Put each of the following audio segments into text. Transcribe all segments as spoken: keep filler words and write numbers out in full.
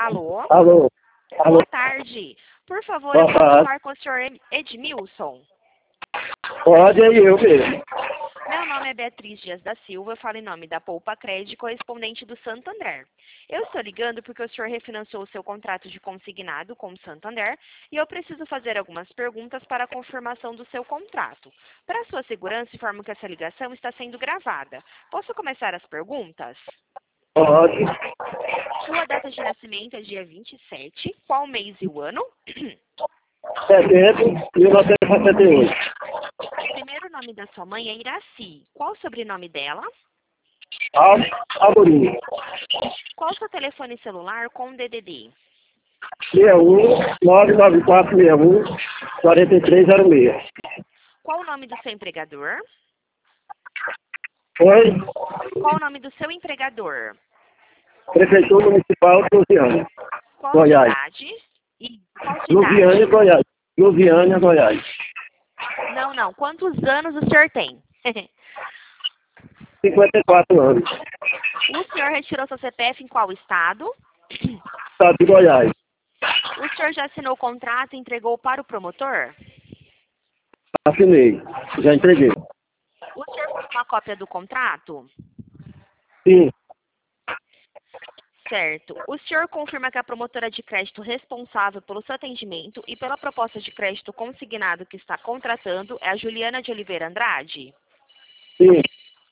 Alô? Alô? Alô? Boa tarde. Por favor, Boa eu posso tarde. falar com o senhor Edmilson? Pode aí, eu mesmo. Meu nome é Beatriz Dias da Silva, eu falo em nome da Poupa Crédito, correspondente do Santander. Eu estou ligando porque o senhor refinanciou o seu contrato de consignado com o Santander e eu preciso fazer algumas perguntas para a confirmação do seu contrato. Para sua segurança, informo que essa ligação está sendo gravada. Posso começar as perguntas? Pode. Sua data de nascimento é dia vinte e sete. Qual mês e o ano? setembro de mil novecentos e sessenta e oito. O primeiro nome da sua mãe é Iraci. Qual o sobrenome dela? Al Algorinho. Qual o seu telefone celular com D D D? seis um nove nove quatro seis um quatro três zero seis. Qual o nome do seu empregador? Oi? Qual o nome do seu empregador? Prefeitura Municipal de Lusiânia, Qual Goiás. cidade? E qual Lusiânia, cidade? Goiás. Lusiânia, Goiás. Não, não. Quantos anos o senhor tem? cinquenta e quatro anos. O senhor retirou seu C P F em qual estado? Estado de Goiás. O senhor já assinou o contrato e entregou para o promotor? Assinei. Já entreguei. O senhor fez uma cópia do contrato? Sim. Certo. O senhor confirma que a promotora de crédito responsável pelo seu atendimento e pela proposta de crédito consignado que está contratando é a Juliana de Oliveira Andrade? Sim.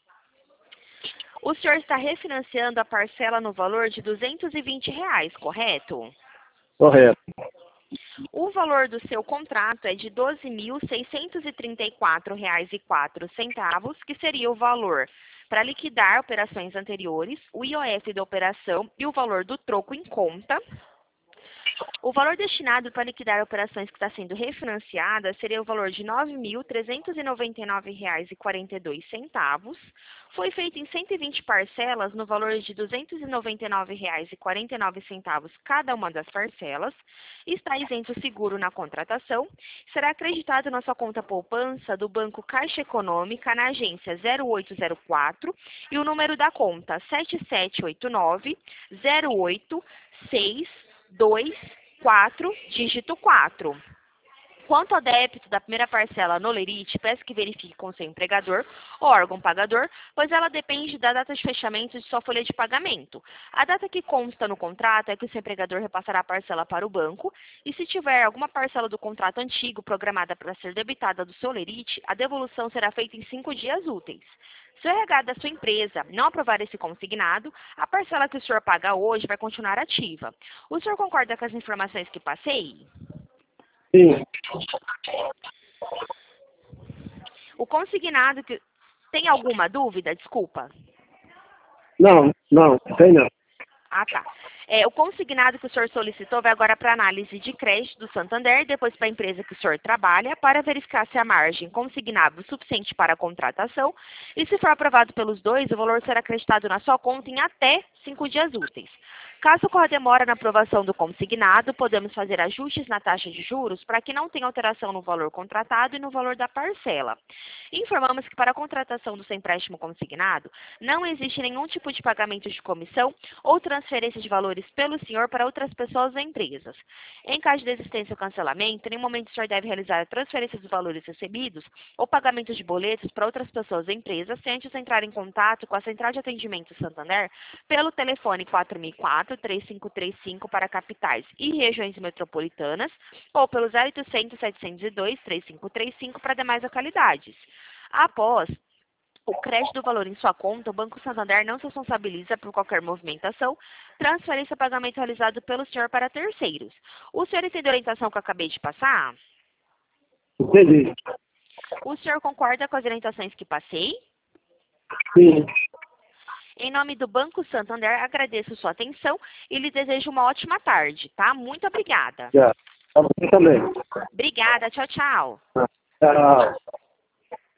O senhor está refinanciando a parcela no valor de duzentos e vinte reais, correto? Correto. O valor do seu contrato é de doze mil seiscentos e trinta e quatro reais e quatro centavos, que seria o valor para liquidar operações anteriores, o I O F da operação e o valor do troco em conta. O valor destinado para liquidar operações que está sendo refinanciada seria o valor de nove mil trezentos e noventa e nove reais e quarenta e dois centavos. Foi feito em cento e vinte parcelas no valor de duzentos e noventa e nove reais e quarenta e nove centavos cada uma das parcelas. Está isento o seguro na contratação. Será acreditado na sua conta poupança do Banco Caixa Econômica na agência zero oito zero quatro e o número da conta sete sete oito nove zero oito seis dois quatro, dígito quatro. Quanto ao débito da primeira parcela no Lerite, peço que verifique com seu empregador ou órgão pagador, pois ela depende da data de fechamento de sua folha de pagamento. A data que consta no contrato é que o seu empregador repassará a parcela para o banco, e se tiver alguma parcela do contrato antigo programada para ser debitada do seu Lerite, a devolução será feita em cinco dias úteis. Se o R H da sua empresa não aprovar esse consignado, a parcela que o senhor paga hoje vai continuar ativa. O senhor concorda com as informações que passei? Sim. O consignado que... Tem alguma dúvida? Desculpa. Não, não, tem não. Ah, tá. É, o consignado que o senhor solicitou vai agora para análise de crédito do Santander, depois para a empresa que o senhor trabalha, para verificar se a margem consignável é suficiente para a contratação, e se for aprovado pelos dois, o valor será acreditado na sua conta em até cinco dias úteis. Caso ocorra demora na aprovação do consignado, podemos fazer ajustes na taxa de juros para que não tenha alteração no valor contratado e no valor da parcela. Informamos que para a contratação do seu empréstimo consignado, não existe nenhum tipo de pagamento de comissão ou transferência de valores pelo senhor para outras pessoas ou empresas. Em caso de desistência ou cancelamento, em nenhum momento o senhor deve realizar a transferência dos valores recebidos ou pagamento de boletos para outras pessoas ou empresas sem antes entrar em contato com a Central de Atendimento Santander pelo telefone quatro mil e quatro, três cinco três cinco para capitais e regiões metropolitanas ou pelo zero oitocentos, setecentos e dois, três cinco três cinco para demais localidades. Após o crédito do valor em sua conta, o Banco Santander não se responsabiliza por qualquer movimentação, transferência ou pagamento realizado pelo senhor para terceiros. O senhor entendeu a orientação que eu acabei de passar? Entendi. O senhor concorda com as orientações que passei? Sim. Em nome do Banco Santander, agradeço sua atenção e lhe desejo uma ótima tarde, tá? Muito obrigada. Já. Tá você também. Obrigada, tchau, tchau. Tchau.